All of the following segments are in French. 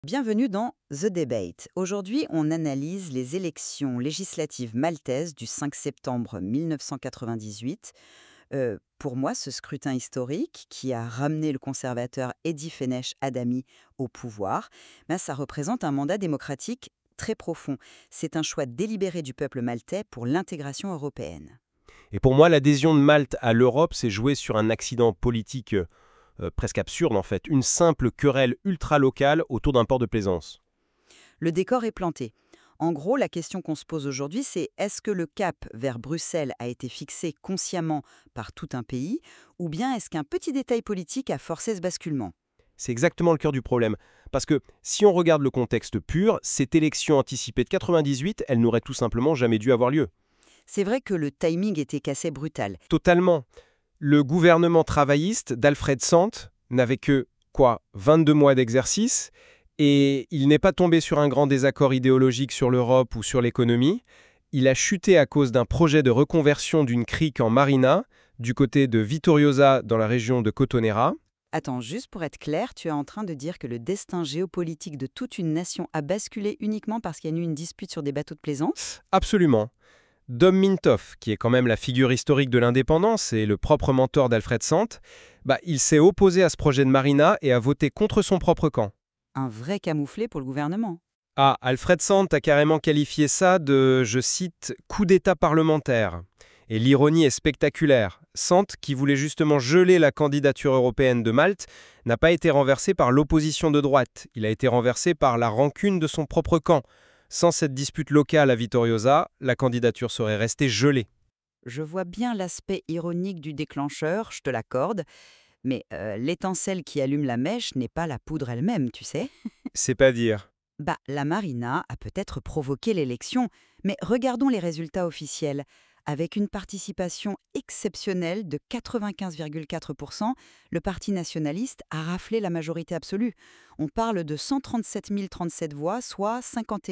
Bienvenue dans The Debate. Aujourd'hui, on analyse les élections législatives maltaises du 5 septembre 1998. Pour moi, ce scrutin historique qui a ramené le conservateur Edi Fenech Adami au pouvoir, ça représente un mandat démocratique très profond. C'est un choix délibéré du peuple maltais pour l'intégration européenne. Et pour moi, l'adhésion de Malte à l'Europe s'est jouée sur un accident politique presque absurde en fait, une simple querelle ultra-locale autour d'un port de plaisance. Le décor est planté. En gros, la question qu'on se pose aujourd'hui, c'est est-ce que le cap vers Bruxelles a été fixé consciemment par tout un pays, ou bien est-ce qu'un petit détail politique a forcé ce basculement? C'est exactement le cœur du problème. Parce que si on regarde le contexte pur, cette élection anticipée de 98, elle n'aurait tout simplement jamais dû avoir lieu. C'est vrai que le timing était assez brutal. Totalement. Le gouvernement travailliste d'Alfred Sant n'avait que, 22 mois d'exercice, et il n'est pas tombé sur un grand désaccord idéologique sur l'Europe ou sur l'économie. Il a chuté à cause d'un projet de reconversion d'une crique en marina, du côté de Vitoriosa dans la région de Cotonera. Attends, juste pour être clair, tu es en train de dire que le destin géopolitique de toute une nation a basculé uniquement parce qu'il y a eu une dispute sur des bateaux de plaisance? Absolument. Dom Mintoff, qui est quand même la figure historique de l'indépendance et le propre mentor d'Alfred Sant, il s'est opposé à ce projet de marina et a voté contre son propre camp. Un vrai camouflet pour le gouvernement. Ah, Alfred Sant a carrément qualifié ça de, je cite, coup d'État parlementaire. Et l'ironie est spectaculaire. Sant, qui voulait justement geler la candidature européenne de Malte, n'a pas été renversé par l'opposition de droite. Il a été renversé par la rancune de son propre camp. Sans cette dispute locale à Vitoriosa, la candidature serait restée gelée. Je vois bien l'aspect ironique du déclencheur, je te l'accorde, mais l'étincelle qui allume la mèche n'est pas la poudre elle-même, tu sais. C'est pas dire. La Marina a peut-être provoqué l'élection, mais regardons les résultats officiels. Avec une participation exceptionnelle de 95,4%, le Parti nationaliste a raflé la majorité absolue. On parle de 137 037 voix, soit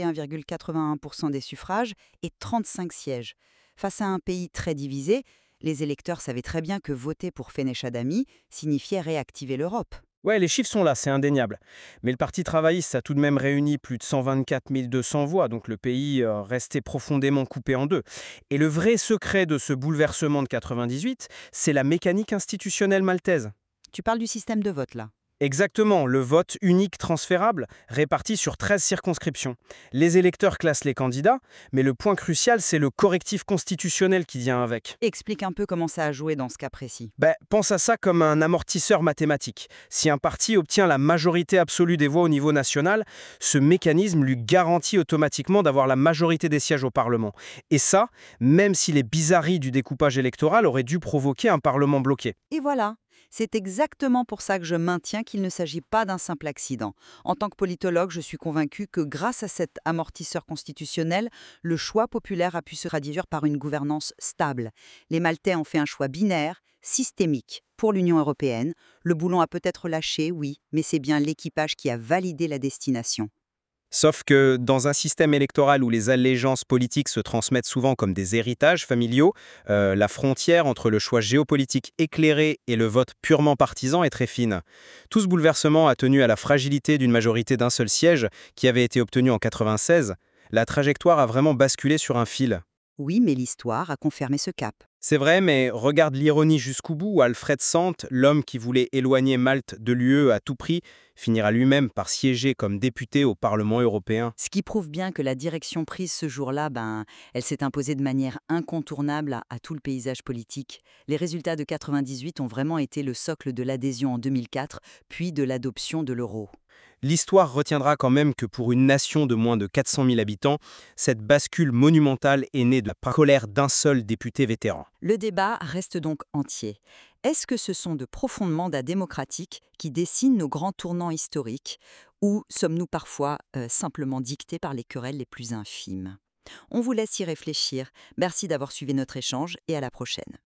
51,81% des suffrages et 35 sièges. Face à un pays très divisé, les électeurs savaient très bien que voter pour Fenech Adami signifiait réactiver l'Europe. Ouais, les chiffres sont là, c'est indéniable. Mais le Parti travailliste a tout de même réuni plus de 124 200 voix, donc le pays restait profondément coupé en deux. Et le vrai secret de ce bouleversement de 98, c'est la mécanique institutionnelle maltaise. Tu parles du système de vote là. Exactement, le vote unique transférable, réparti sur 13 circonscriptions. Les électeurs classent les candidats, mais le point crucial, c'est le correctif constitutionnel qui vient avec. Explique un peu comment ça a joué dans ce cas précis. Pense à ça comme un amortisseur mathématique. Si un parti obtient la majorité absolue des voix au niveau national, ce mécanisme lui garantit automatiquement d'avoir la majorité des sièges au Parlement. Et ça, même si les bizarreries du découpage électoral auraient dû provoquer un Parlement bloqué. Et voilà, c'est exactement pour ça que je maintiens qu'il ne s'agit pas d'un simple accident. En tant que politologue, je suis convaincue que grâce à cet amortisseur constitutionnel, le choix populaire a pu se traduire par une gouvernance stable. Les Maltais ont fait un choix binaire, systémique. Pour l'Union européenne, le boulon a peut-être lâché, oui, mais c'est bien l'équipage qui a validé la destination. Sauf que dans un système électoral où les allégeances politiques se transmettent souvent comme des héritages familiaux, la frontière entre le choix géopolitique éclairé et le vote purement partisan est très fine. Tout ce bouleversement a tenu à la fragilité d'une majorité d'un seul siège qui avait été obtenue en 96. La trajectoire a vraiment basculé sur un fil. Oui, mais l'histoire a confirmé ce cap. C'est vrai, mais regarde l'ironie jusqu'au bout. Alfred Sant, l'homme qui voulait éloigner Malte de l'UE à tout prix, finira lui-même par siéger comme député au Parlement européen. Ce qui prouve bien que la direction prise ce jour-là, elle s'est imposée de manière incontournable à tout le paysage politique. Les résultats de 98 ont vraiment été le socle de l'adhésion en 2004, puis de l'adoption de l'euro. L'histoire retiendra quand même que pour une nation de moins de 400 000 habitants, cette bascule monumentale est née de la colère d'un seul député vétéran. Le débat reste donc entier. Est-ce que ce sont de profonds mandats démocratiques qui dessinent nos grands tournants historiques, ou sommes-nous parfois simplement dictés par les querelles les plus infimes? On vous laisse y réfléchir. Merci d'avoir suivi notre échange et à la prochaine.